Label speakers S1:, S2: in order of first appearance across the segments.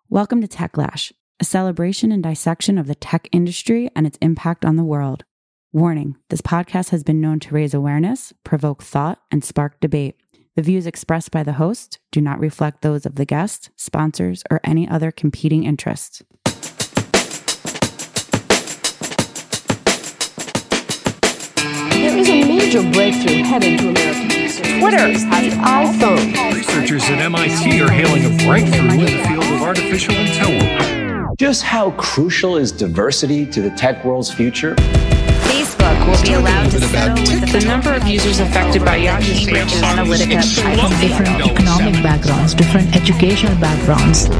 S1: Welcome to Techlash, a celebration and dissection of the tech industry and its impact on the world. Warning, this podcast has been known to raise awareness, provoke thought, and spark debate. The views expressed by the host do not reflect those of the guest, sponsors, or any other competing interests.
S2: There is a major breakthrough headed to American users. Twitter has the iPhone.
S3: Researchers at MIT are hailing a breakthrough in the field of artificial intelligence.
S4: Just how crucial is diversity to the tech world's future?
S5: Facebook will be allowed to settle with the number of users affected by Yahoo Cambridge Analytica.
S6: From different economic backgrounds, different educational backgrounds.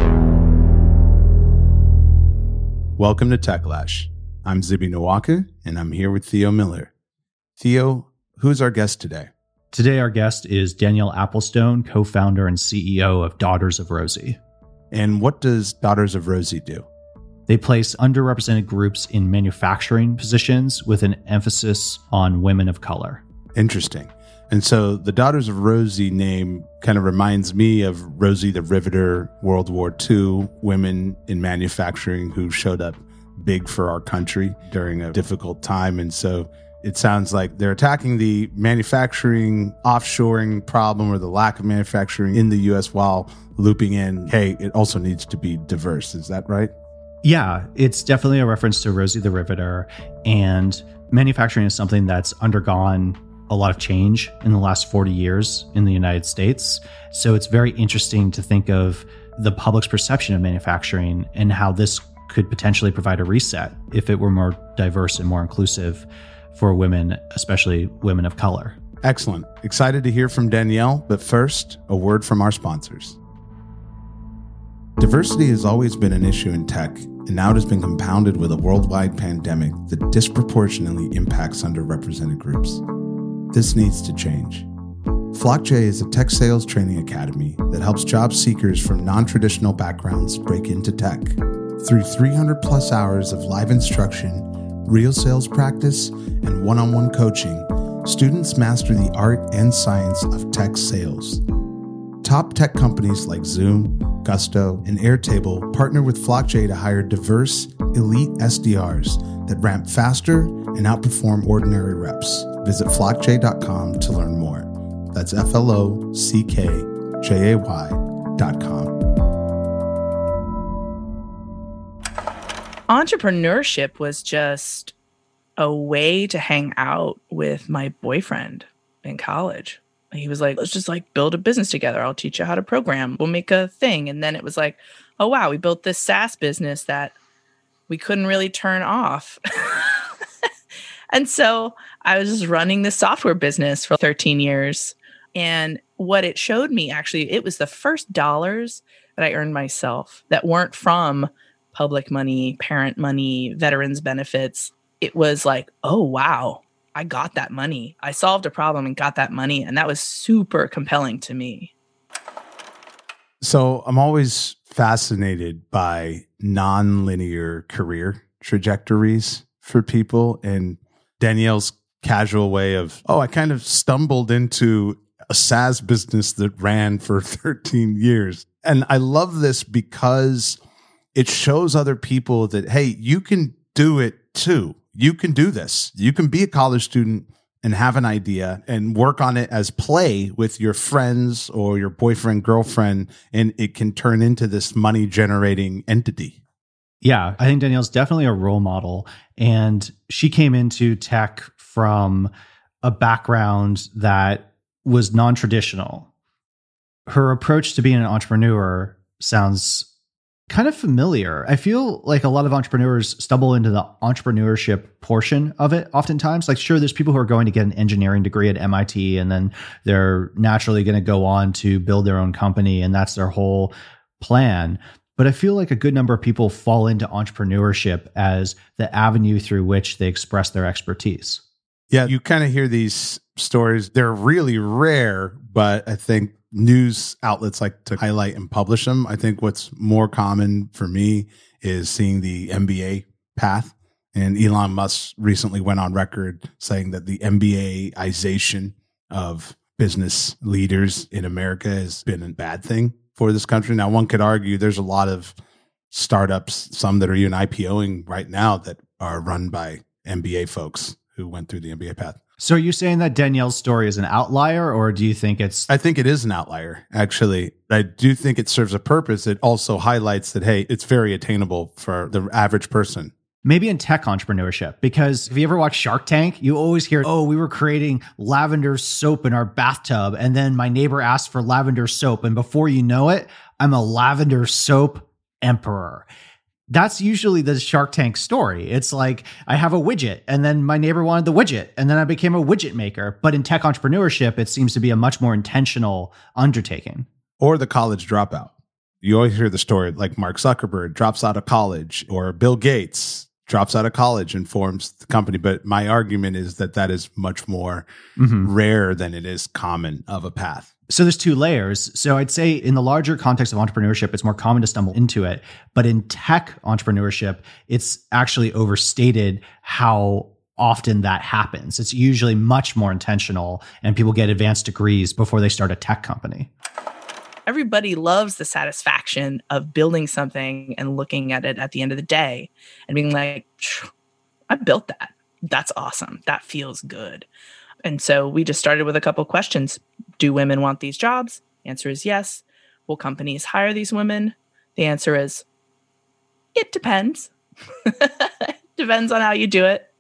S7: Welcome to Techlash. I'm Zibi Nwaka, and I'm here with Theo Miller. Theo, who's our guest today?
S8: Today, our guest is Danielle Applestone, co-founder and CEO of Daughters of Rosie.
S7: And what does Daughters of Rosie do?
S8: They place underrepresented groups in manufacturing positions with an emphasis on women of color.
S7: Interesting. And so the Daughters of Rosie name kind of reminds me of Rosie the Riveter, World War II, women in manufacturing who showed up big for our country during a difficult time. And so it sounds like they're attacking the manufacturing offshoring problem or the lack of manufacturing in the U.S. while looping in, hey, it also needs to be diverse. Is that right?
S8: Yeah, it's definitely a reference to Rosie the Riveter. And manufacturing is something that's undergone a lot of change in the last 40 years in the United States. So it's very interesting to think of the public's perception of manufacturing and how this could potentially provide a reset if it were more diverse and more inclusive for women, especially women of color.
S7: Excellent. Excited to hear from Danielle, but first, a word from our sponsors. Diversity has always been an issue in tech, and now it has been compounded with a worldwide pandemic that disproportionately impacts underrepresented groups. This needs to change. FlockJ is a tech sales training academy that helps job seekers from non-traditional backgrounds break into tech. Through 300 plus hours of live instruction, real sales practice, and one-on-one coaching, students master the art and science of tech sales. Top tech companies like Zoom, Gusto, and Airtable partner with FlockJ to hire diverse, elite SDRs that ramp faster and outperform ordinary reps. Visit flockj.com to learn more. That's FLOCKJAY.com.
S9: Entrepreneurship was just a way to hang out with my boyfriend in college. He was like, let's just build a business together. I'll teach you how to program. We'll make a thing. And then it was like, oh, wow, we built this SaaS business that we couldn't really turn off. And so I was just running this software business for 13 years. And what it showed me, actually, it was the first dollars that I earned myself that weren't from public money, parent money, veterans benefits. It was like, oh, wow, I got that money. I solved a problem and got that money. And that was super compelling to me.
S7: So I'm always fascinated by non-linear career trajectories for people. And Danielle's casual way of, I kind of stumbled into a SaaS business that ran for 13 years. And I love this because it shows other people that, hey, you can do it too. You can do this. You can be a college student and have an idea and work on it as play with your friends or your boyfriend, girlfriend, and it can turn into this money generating entity.
S8: Yeah, I think Danielle's definitely a role model. And she came into tech from a background that was non-traditional. Her approach to being an entrepreneur sounds kind of familiar. I feel like a lot of entrepreneurs stumble into the entrepreneurship portion of it oftentimes. Sure, there's people who are going to get an engineering degree at MIT and then they're naturally going to go on to build their own company and that's their whole plan. But I feel like a good number of people fall into entrepreneurship as the avenue through which they express their expertise.
S7: Yeah, you kind of hear these stories. They're really rare, but I think news outlets like to highlight and publish them. I think what's more common for me is seeing the MBA path. And Elon Musk recently went on record saying that the MBAization of business leaders in America has been a bad thing for this country. Now, one could argue there's a lot of startups, some that are even IPOing right now that are run by MBA folks who went through the MBA path.
S8: So are you saying that Danielle's story is an outlier, or do you think it's...
S7: I think it is an outlier, actually. I do think it serves a purpose. It also highlights that, hey, it's very attainable for the average person.
S8: Maybe in tech entrepreneurship, because if you ever watch Shark Tank, you always hear, oh, we were creating lavender soap in our bathtub, and then my neighbor asked for lavender soap, and before you know it, I'm a lavender soap emperor. That's usually the Shark Tank story. It's like, I have a widget, and then my neighbor wanted the widget, and then I became a widget maker. But in tech entrepreneurship, it seems to be a much more intentional undertaking.
S7: Or the college dropout. You always hear the story like Mark Zuckerberg drops out of college, or Bill Gates drops out of college and forms the company. But my argument is that that is much more rare than it is common of a path.
S8: So there's two layers. So I'd say in the larger context of entrepreneurship, it's more common to stumble into it. But in tech entrepreneurship, it's actually overstated how often that happens. It's usually much more intentional, and people get advanced degrees before they start a tech company.
S9: Everybody loves the satisfaction of building something and looking at it at the end of the day and being like, I built that. That's awesome. That feels good. And so we just started with a couple of questions. Do women want these jobs? The answer is yes. Will companies hire these women? The answer is, it depends. Depends on how you do it.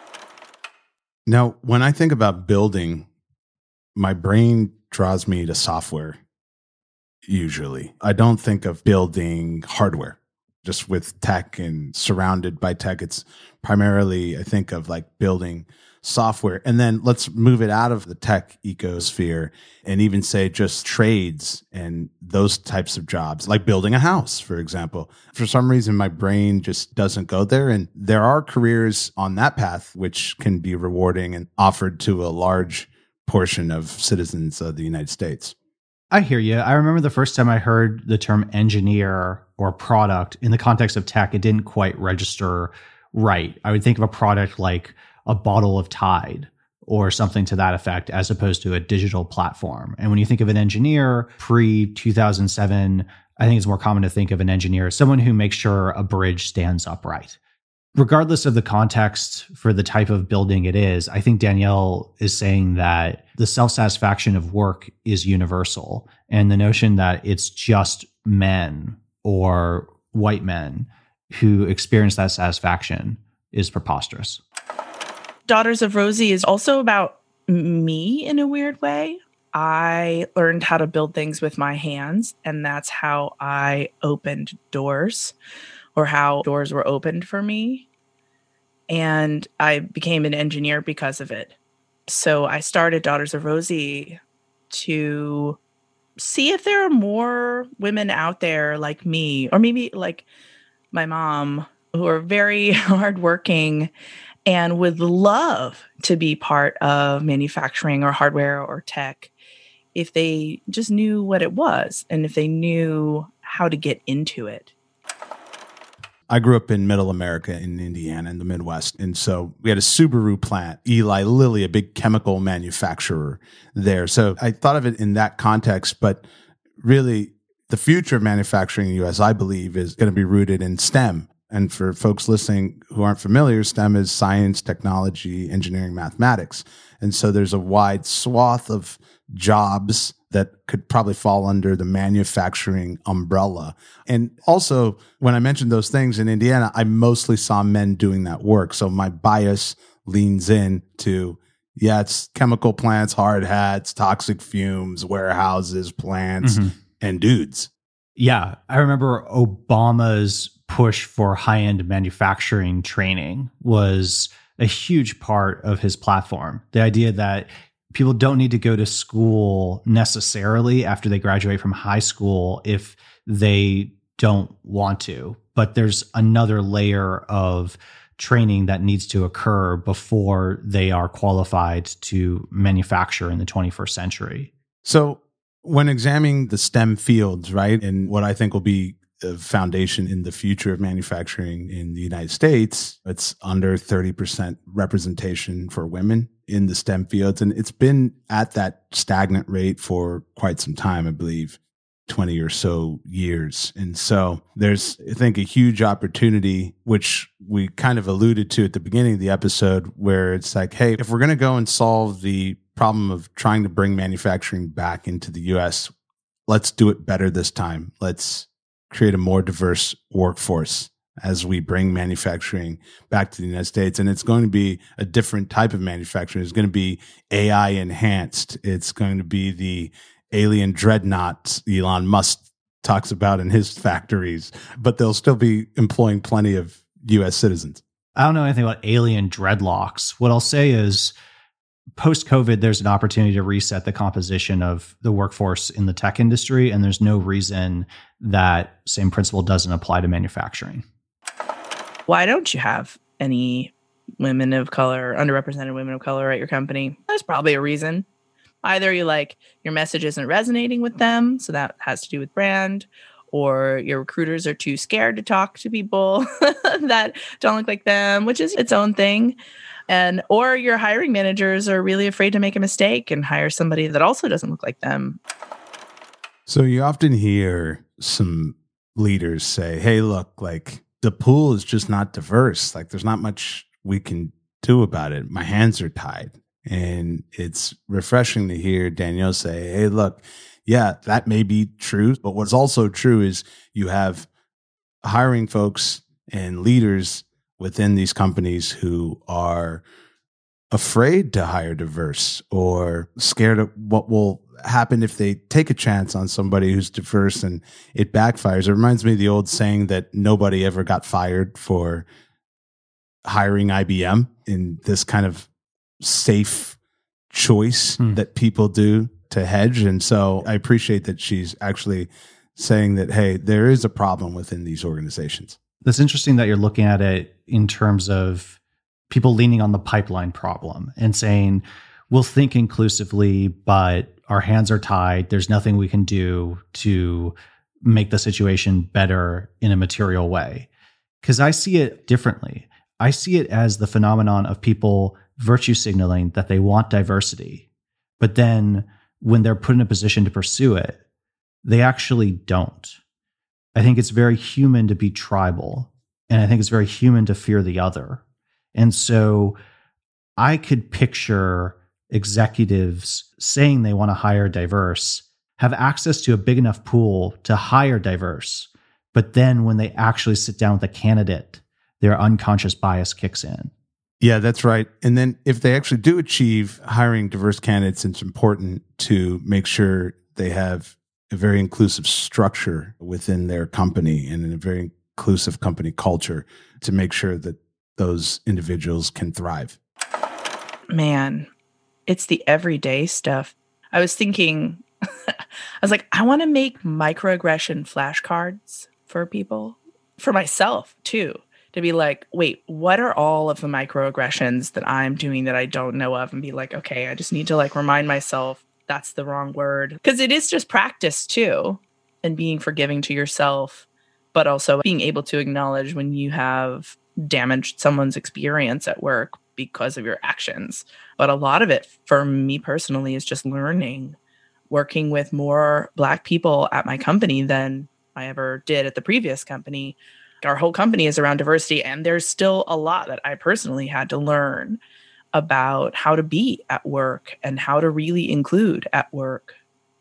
S7: Now, when I think about building, my brain draws me to software. Usually, I don't think of building hardware. Just with tech and surrounded by tech, it's primarily, I think of like building software. And then let's move it out of the tech ecosphere and even say just trades and those types of jobs, like building a house, for example. For some reason, my brain just doesn't go there. And there are careers on that path which can be rewarding and offered to a large portion of citizens of the United States.
S8: I hear you. I remember the first time I heard the term engineer or product in the context of tech, it didn't quite register right. I would think of a product like a bottle of Tide or something to that effect, as opposed to a digital platform. And when you think of an engineer pre-2007, I think it's more common to think of an engineer as someone who makes sure a bridge stands upright. Regardless of the context for the type of building it is, I think Danielle is saying that the self-satisfaction of work is universal. And the notion that it's just men or white men who experience that satisfaction is preposterous.
S9: Daughters of Rosie is also about me in a weird way. I learned how to build things with my hands, and that's how I opened doors, or how doors were opened for me. And I became an engineer because of it. So I started Daughters of Rosie to see if there are more women out there like me, or maybe like my mom, who are very hardworking and would love to be part of manufacturing or hardware or tech if they just knew what it was and if they knew how to get into it.
S7: I grew up in middle America in Indiana in the Midwest. And so we had a Subaru plant, Eli Lilly, a big chemical manufacturer there. So I thought of it in that context, but really the future of manufacturing in the U.S., I believe, is going to be rooted in STEM. And for folks listening who aren't familiar, STEM is science, technology, engineering, mathematics. And so there's a wide swath of jobs that could probably fall under the manufacturing umbrella. And also, when I mentioned those things in Indiana, I mostly saw men doing that work. So my bias leans in to, yeah, it's chemical plants, hard hats, toxic fumes, warehouses, plants, and dudes.
S8: Yeah. I remember Obama's push for high-end manufacturing training was a huge part of his platform. The idea that people don't need to go to school necessarily after they graduate from high school if they don't want to, but there's another layer of training that needs to occur before they are qualified to manufacture in the 21st century.
S7: So when examining the STEM fields, right, and what I think will be a foundation in the future of manufacturing in the United States, it's under 30% representation for women in the STEM fields. And it's been at that stagnant rate for quite some time, I believe. 20 or so years. And so there's, I think, a huge opportunity, which we kind of alluded to at the beginning of the episode, where it's like, hey, if we're going to go and solve the problem of trying to bring manufacturing back into the US, let's do it better this time. Let's create a more diverse workforce as we bring manufacturing back to the United States. And it's going to be a different type of manufacturing. It's going to be AI enhanced. It's going to be the alien dreadnoughts Elon Musk talks about in his factories, but they'll still be employing plenty of U.S. citizens.
S8: I don't know anything about alien dreadlocks. What I'll say is, post-COVID, there's an opportunity to reset the composition of the workforce in the tech industry, and there's no reason that same principle doesn't apply to manufacturing.
S9: Why don't you have any women of color, underrepresented women of color at your company? There's probably a reason. Either you like your message isn't resonating with them, so that has to do with brand, or your recruiters are too scared to talk to people that don't look like them, which is its own thing. And or your hiring managers are really afraid to make a mistake and hire somebody that also doesn't look like them.
S7: So you often hear some leaders say, hey, look, like the pool is just not diverse. Like there's not much we can do about it. My hands are tied. And it's refreshing to hear Danielle say, hey, look, yeah, that may be true. But what's also true is you have hiring folks and leaders within these companies who are afraid to hire diverse or scared of what will happen if they take a chance on somebody who's diverse and it backfires. It reminds me of the old saying that nobody ever got fired for hiring IBM, in this kind of safe choice that people do to hedge. And so I appreciate that she's actually saying that, hey, there is a problem within these organizations.
S8: That's interesting that you're looking at it in terms of people leaning on the pipeline problem and saying, we'll think inclusively, but our hands are tied. There's nothing we can do to make the situation better in a material way. Because I see it differently. I see it as the phenomenon of people virtue signaling that they want diversity, but then when they're put in a position to pursue it, they actually don't. I think it's very human to be tribal, and I think it's very human to fear the other. And so I could picture executives saying they want to hire diverse, have access to a big enough pool to hire diverse, but then when they actually sit down with a candidate, their unconscious bias kicks in.
S7: Yeah, that's right. And then if they actually do achieve hiring diverse candidates, it's important to make sure they have a very inclusive structure within their company and a very inclusive company culture to make sure that those individuals can thrive.
S9: Man, it's the everyday stuff. I was thinking, I was like, I want to make microaggression flashcards for people, for myself too. To be like, wait, what are all of the microaggressions that I'm doing that I don't know of? And be like, okay, I just need to like remind myself that's the wrong word. Because it is just practice too, and being forgiving to yourself, but also being able to acknowledge when you have damaged someone's experience at work because of your actions. But a lot of it for me personally is just learning, working with more Black people at my company than I ever did at the previous company. Our whole company is around diversity, and there's still a lot that I personally had to learn about how to be at work and how to really include at work.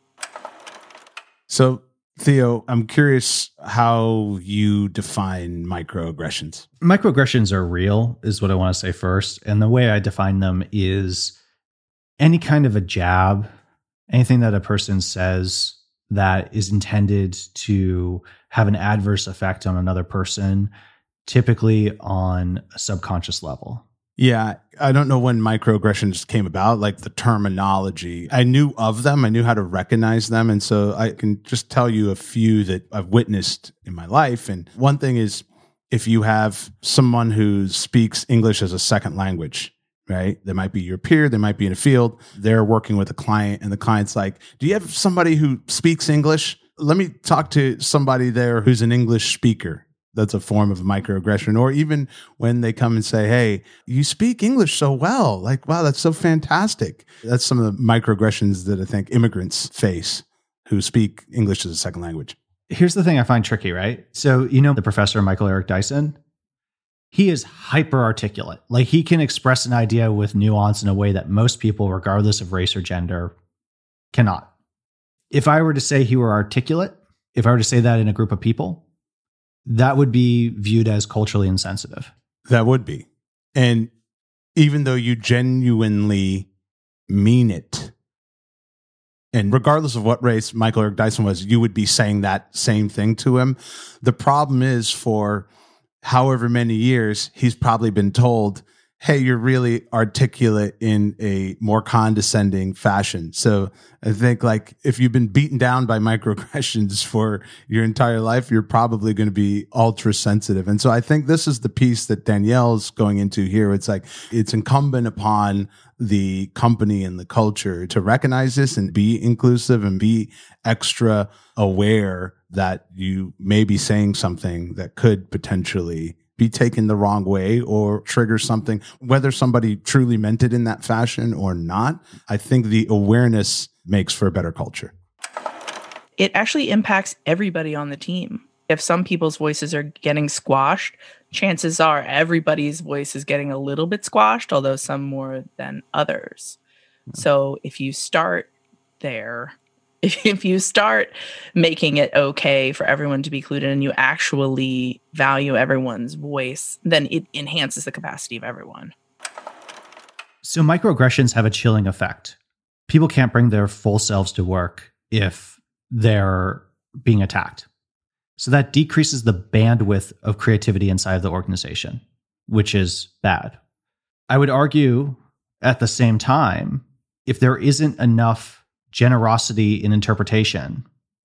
S7: So, Theo, I'm curious how you define microaggressions.
S8: Microaggressions are real, is what I want to say first. And the way I define them is any kind of a jab, anything that a person says that is intended to have an adverse effect on another person, typically on a subconscious level.
S7: Yeah, I don't know when microaggressions came about, like the terminology. I knew of them. I knew how to recognize them. And so I can just tell you a few that I've witnessed in my life. And one thing is if you have someone who speaks English as a second language, right? They might be your peer. They might be in a field. They're working with a client and the client's like, do you have somebody who speaks English? Let me talk to somebody there who's an English speaker. That's a form of microaggression. Or even when they come and say, hey, you speak English so well. Like, wow, that's so fantastic. That's some of the microaggressions that I think immigrants face who speak English as a second language.
S8: Here's the thing I find tricky, right? So, the professor, Michael Eric Dyson, he is hyper articulate. Like, he can express an idea with nuance in a way that most people, regardless of race or gender, cannot. If I were to say he were articulate, if I were to say that in a group of people, that would be viewed as culturally insensitive.
S7: That would be. And even though you genuinely mean it, and regardless of what race Michael Eric Dyson was, you would be saying that same thing to him. The problem is, for however many years, he's probably been told, hey, you're really articulate in a more condescending fashion. So I think, like, if you've been beaten down by microaggressions for your entire life, you're probably going to be ultra sensitive. And so I think this is the piece that Danielle's going into here. It's like, it's incumbent upon the company and the culture to recognize this and be inclusive and be extra aware that you may be saying something that could potentially be taken the wrong way or trigger something, whether somebody truly meant it in that fashion or not. I think the awareness makes for a better culture.
S9: It actually impacts everybody on the team. If some people's voices are getting squashed, chances are everybody's voice is getting a little bit squashed, although some more than others. So if you start there, if you start making it okay for everyone to be included and you actually value everyone's voice, then it enhances the capacity of everyone.
S8: So microaggressions have a chilling effect. People can't bring their full selves to work if they're being attacked. So that decreases the bandwidth of creativity inside of the organization, which is bad. I would argue at the same time, if there isn't enough generosity in interpretation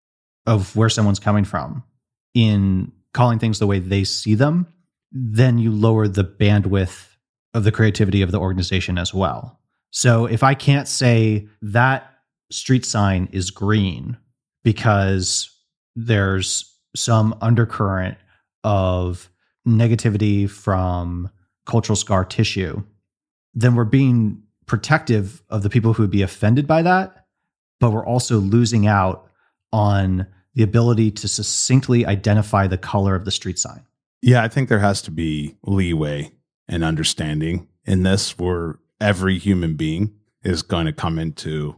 S8: of where someone's coming from, in calling things the way they see them, then you lower the bandwidth of the creativity of the organization as well. So if I can't say that street sign is green because there's some undercurrent of negativity from cultural scar tissue, then we're being protective of the people who would be offended by that, but we're also losing out on the ability to succinctly identify the color of the street sign.
S7: Yeah, I think there has to be leeway and understanding in this, where every human being is going to come into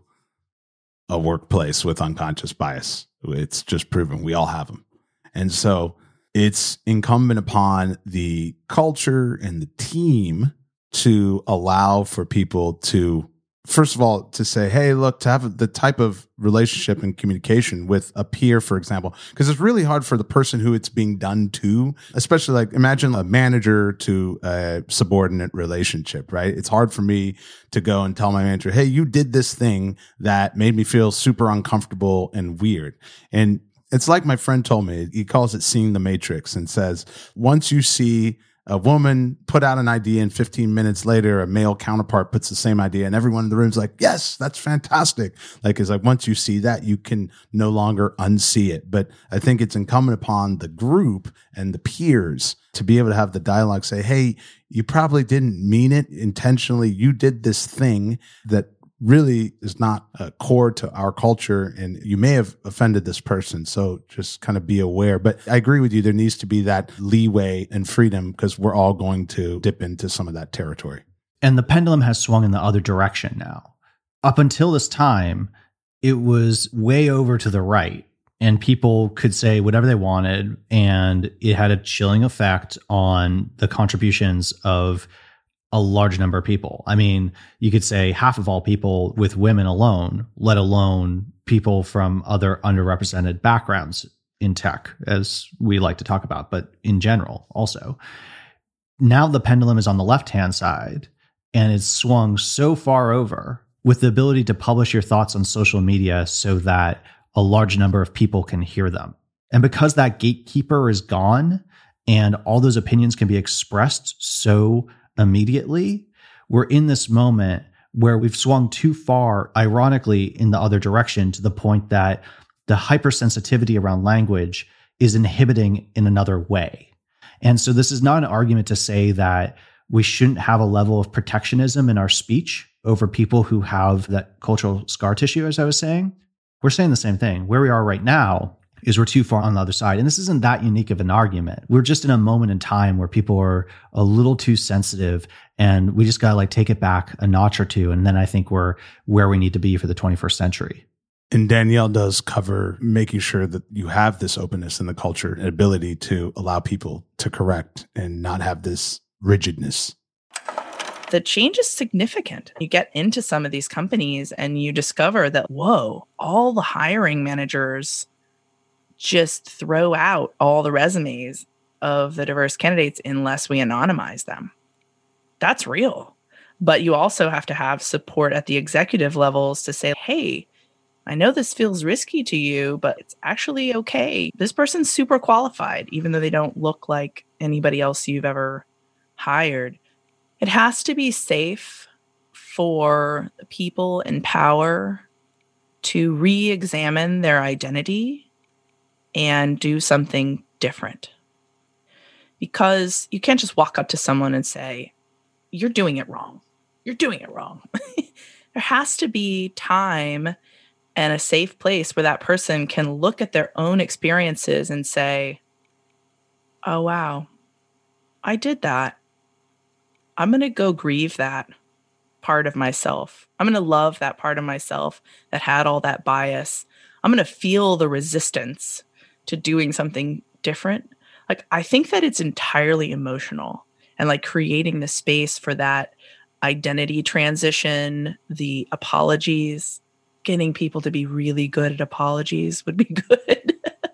S7: a workplace with unconscious bias. It's just proven. We all have them. And so it's incumbent upon the culture and the team to allow for people to, first of all, to say, hey, look, to have the type of relationship and communication with a peer, for example, because it's really hard for the person who it's being done to, especially, like, imagine a manager to a subordinate relationship, right? It's hard for me to go and tell my manager, hey, you did this thing that made me feel super uncomfortable and weird. And it's like my friend told me, he calls it seeing the matrix, and says, once you see a woman put out an idea and 15 minutes later, a male counterpart puts the same idea and everyone in the room's like, yes, that's fantastic. Like, it's like, once you see that, you can no longer unsee it. But I think it's incumbent upon the group and the peers to be able to have the dialogue, say, hey, you probably didn't mean it intentionally. You did this thing that really is not core to our culture, and you may have offended this person. So just kind of be aware. But I agree with you. There needs to be that leeway and freedom, because we're all going to dip into some of that territory.
S8: And the pendulum has swung in the other direction now. Up until this time, it was way over to the right, and people could say whatever they wanted, and it had a chilling effect on the contributions of a large number of people. I mean, you could say half of all people with women alone, let alone people from other underrepresented backgrounds in tech, as we like to talk about, but in general also. Now the pendulum is on the left-hand side, and it's swung so far over with the ability to publish your thoughts on social media so that a large number of people can hear them. And because that gatekeeper is gone and all those opinions can be expressed so immediately, we're in this moment where we've swung too far, ironically, in the other direction, to the point that the hypersensitivity around language is inhibiting in another way. And so this is not an argument to say that we shouldn't have a level of protectionism in our speech over people who have that cultural scar tissue, as I was saying. We're saying the same thing. Where we are right now is we're too far on the other side. And this isn't that unique of an argument. We're just in a moment in time where people are a little too sensitive, and we just got to like take it back a notch or two. And then I think we're where we need to be for the 21st century.
S7: And Danielle does cover making sure that you have this openness in the culture and ability to allow people to correct and not have this rigidness.
S9: The change is significant. You get into some of these companies and you discover that, whoa, all the hiring managers just throw out all the resumes of the diverse candidates unless we anonymize them. That's real. But you also have to have support at the executive levels to say, hey, I know this feels risky to you, but it's actually okay. This person's super qualified, even though they don't look like anybody else you've ever hired. It has to be safe for people in power to re-examine their identity and do something different. Because you can't just walk up to someone and say, you're doing it wrong. You're doing it wrong. There has to be time and a safe place where that person can look at their own experiences and say, oh, wow, I did that. I'm going to go grieve that part of myself. I'm going to love that part of myself that had all that bias. I'm going to feel the resistance to doing something different. Like, I think that it's entirely emotional, and like creating the space for that identity transition, the apologies, getting people to be really good at apologies would be good.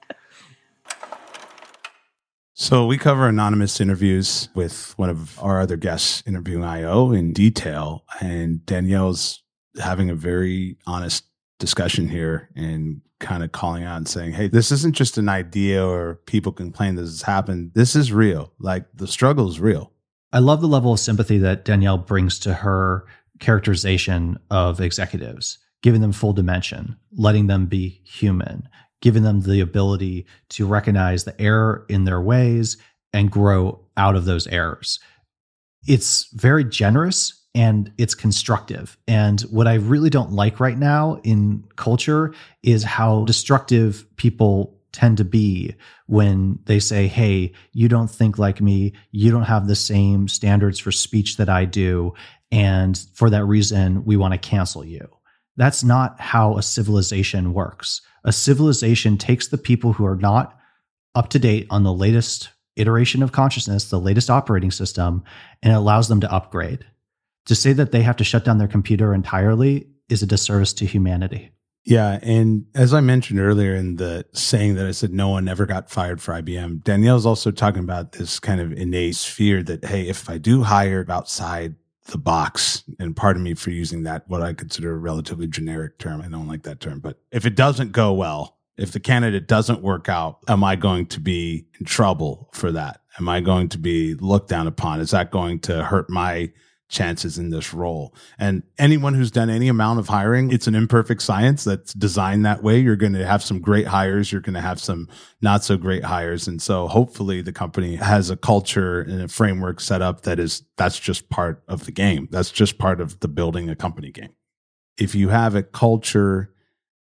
S7: So we cover anonymous interviews with one of our other guests, Interviewing IO, in detail. And Danielle's having a very honest discussion here and kind of calling out and saying, hey, this isn't just an idea or people complain this has happened. This is real. Like, the struggle is real.
S8: I love the level of sympathy that Danielle brings to her characterization of executives, giving them full dimension, letting them be human, giving them the ability to recognize the error in their ways and grow out of those errors. It's very generous and it's constructive. And what I really don't like right now in culture is how destructive people tend to be when they say, hey, you don't think like me, you don't have the same standards for speech that I do, and for that reason, we want to cancel you. That's not how a civilization works. A civilization takes the people who are not up to date on the latest iteration of consciousness, the latest operating system, and allows them to upgrade. To say that they have to shut down their computer entirely is a disservice to humanity.
S7: Yeah. And as I mentioned earlier in the saying that I said no one ever got fired for IBM, Danielle's also talking about this kind of innate fear that, hey, if I do hire outside the box, and pardon me for using that, what I consider a relatively generic term. I don't like that term. But if it doesn't go well, if the candidate doesn't work out, am I going to be in trouble for that? Am I going to be looked down upon? Is that going to hurt my chances in this role? And anyone who's done any amount of hiring, it's an imperfect science that's designed that way. You're going to have some great hires. You're going to have some not so great hires. And so hopefully the company has a culture and a framework set up that's just part of the game. That's just part of the building a company game. If you have a culture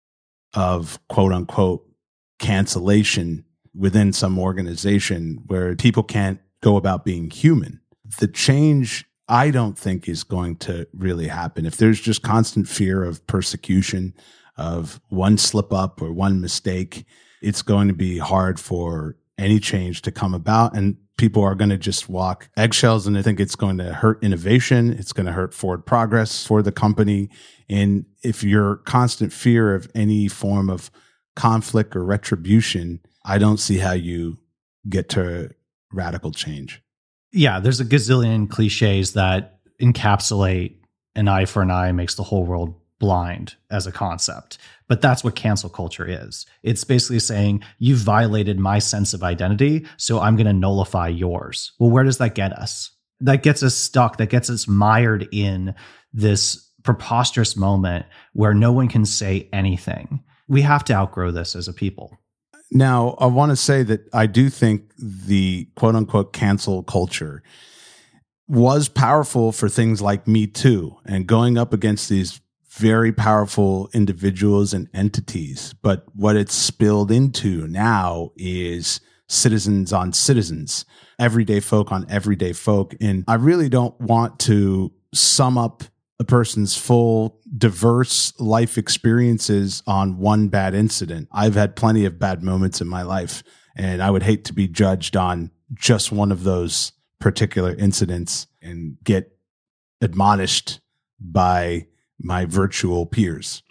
S7: of quote unquote cancellation within some organization where people can't go about being human, the change I don't think is going to really happen. If there's just constant fear of persecution, of one slip up or one mistake, it's going to be hard for any change to come about. And people are going to just walk eggshells. And I think it's going to hurt innovation. It's going to hurt forward progress for the company. And if you're constant fear of any form of conflict or retribution, I don't see how you get to radical change.
S8: Yeah, there's a gazillion cliches that encapsulate an eye for an eye makes the whole world blind as a concept. But that's what cancel culture is. It's basically saying, you violated my sense of identity, so I'm going to nullify yours. Well, where does that get us? That gets us stuck. That gets us mired in this preposterous moment where no one can say anything. We have to outgrow this as a people.
S7: Now, I want to say that I do think the quote unquote cancel culture was powerful for things like Me Too and going up against these very powerful individuals and entities. But what it's spilled into now is citizens on citizens, everyday folk on everyday folk. And I really don't want to sum up a person's full, diverse life experiences on one bad incident. I've had plenty of bad moments in my life, and I would hate to be judged on just one of those particular incidents and get admonished by my virtual peers.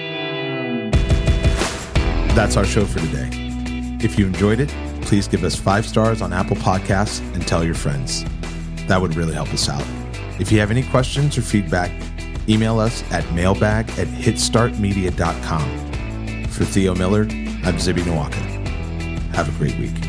S7: That's our show for today. If you enjoyed it, please give us 5 stars on Apple Podcasts and tell your friends. That would really help us out. If you have any questions or feedback, email us at mailbag@hitstartmedia.com. For Theo Miller, I'm Zibby Nwaka. Have a great week.